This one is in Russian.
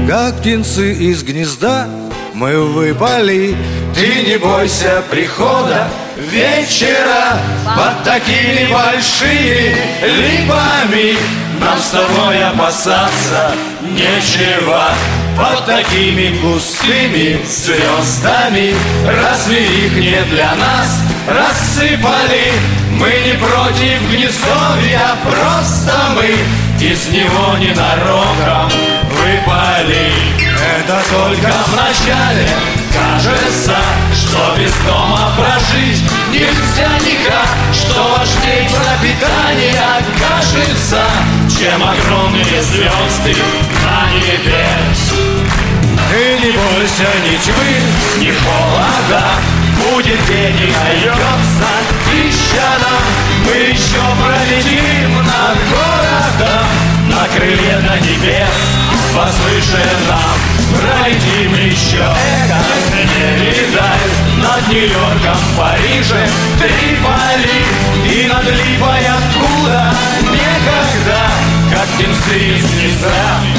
Как птенцы из гнезда мы выпали. Ты не бойся прихода вечера под такими большими липами. Нам с тобой опасаться нечего под такими густыми звездами. Разве их не для нас рассыпали? Мы не против гнездовья, просто мы из него ненароком выпали. Это только в начале кажется, что без дома прожить нельзя никак, что важней пропитание кажется, чем огромные звезды на небе. Ты не бойся ни тьмы, ни холода, будет день и найдется пища нам. Мы еще пролетим над городом, на крыле до небес возвышенном. Пролетим еще, не видать, над Нью-Йорком, Парижем, Триполи и над Липой, откуда никогда, как птенцы из гнезда,